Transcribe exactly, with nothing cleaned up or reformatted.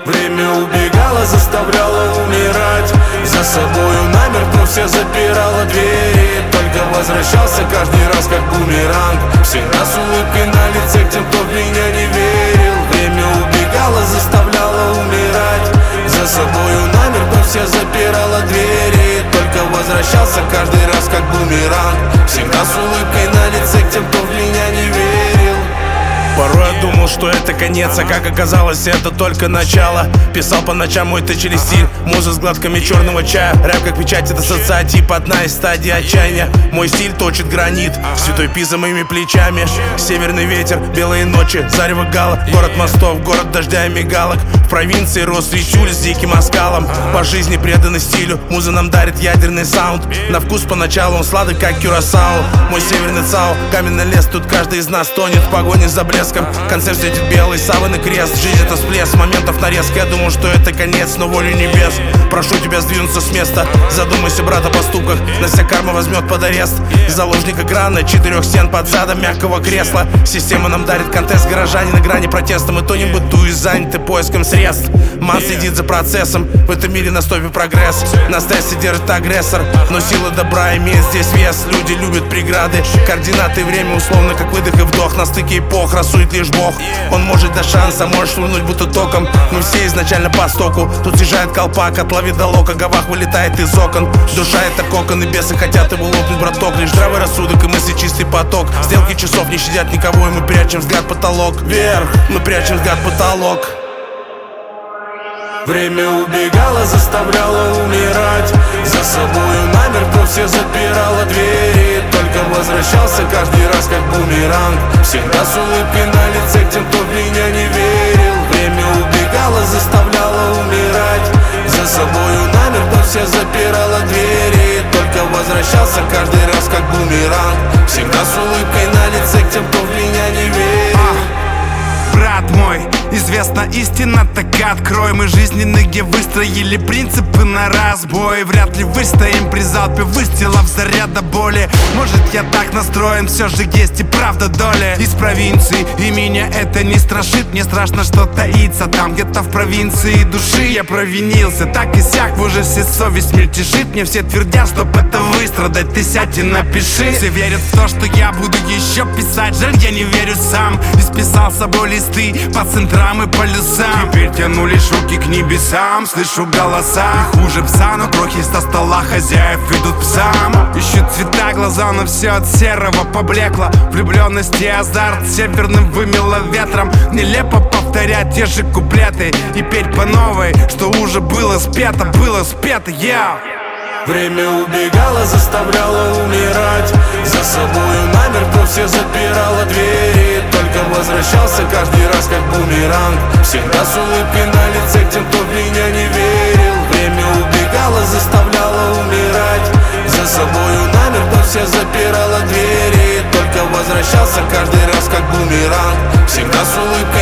Время убегало, заставляло умирать. За собою намертво все запирало двери. Только возвращался каждый раз как бумеранг. Всегда с улыбкой на лице к тем, кто в меня не верил. Время убегало, заставляло умирать. За собою намертво все запирало двери. Только возвращался каждый раз как бумеранг. Всегда с улыбкой на лице к тем, кто в меня не верил. Порой я думал, что это конец, а как оказалось, это только начало. Писал по ночам мой точили стиль, муза с гладками черного чая. Рэп как печать, это социотип, одна из стадий отчаяния. Мой стиль точит гранит, святой Пи за моими плечами. Северный ветер, белые ночи, зарево гала. Город мостов, город дождя и мигалок. В провинции рос ритюль с диким оскалом. По жизни преданы стилю, муза нам дарит ядерный саунд. На вкус поначалу он сладок, как кюрасао. Мой северный цао, каменный лес, тут каждый из нас тонет в погоне за блеском. Концерт светит белый, саван и крест. Жизнь это всплеск, моментов нарезка. Я думал, что это конец, но волю небес. Прошу тебя сдвинуться с места. Задумайся, брат, о поступках. На себя карма возьмет под арест. Заложник экрана, четырех стен под задом мягкого кресла. Система нам дарит контест, горожане на грани протеста. Мы тонем быту и заняты поиском средств. Ман следит за процессом, в этом мире на стопе прогресс. На стрессе держит агрессор, но сила добра имеет здесь вес. Люди любят преграды, координаты, время условно как выдох и вдох. На стыке эпох рассудит лишь Бог. Он может дать шанс, а может швырнуть будто током. Мы все изначально по стоку. Тут съезжает колпак, от лови до лока. Гавах вылетает из окон. Душа это кокон, и бесы хотят его лопнуть, браток. Лишь здравый рассудок и мысли чистый поток. Стрелки часов не щадят никого, и мы прячем взгляд в потолок. Вверх, мы прячем взгляд в потолок. Время убегало, заставляло умирать. За собою намертво все запирало двери. Только возвращался каждый раз как бумеранг. Всегда с улыбкой на лице к тем, кто в меня не верил. Время убегало, заставляло умирать. За собою намертво все запирало двери. Только возвращался каждый раз как бумеранг. Всегда с улыбкой на лице к тем, кто в меня не верил. Брат мой, известна истина, так открой. Мы жизненные, где выстроили принципы на разбой. Вряд ли выстоим при залпе выстрелов заряда боли. Может я так настроен, все же есть и правда доля. Из провинции, и меня это не страшит. Мне страшно, что таится там где-то в провинции души. Я провинился, так и сяк, в ужасе совесть мельтешит. Мне все твердят, чтоб это выстрадать, ты сядь и напиши. Все верят в то, что я буду еще писать. Жаль, я не верю сам. Исписал с собой листы по центрам и полюсам. Теперь тяну лишь руки к небесам. Слышу голоса, и хуже пса, но крохи со стола хозяев идут псам. Ищут цвета глаза, но все от серого поблекло. Влюбленность и азарт северным вымело ветром. Нелепо повторять те же куплеты и петь по новой, что уже было спето, было спето, я yeah. Время убегало, заставляло умирать. За собою намертво все запирало двери. Только возвращался каждый раз как бумеранг. Всегда с улыбкой на лице к тем, кто в меня не верил. Время убегало, заставляло умирать. За собою намертво все запирало двери. Только возвращался каждый раз как бумеранг. Всегда с улыбкой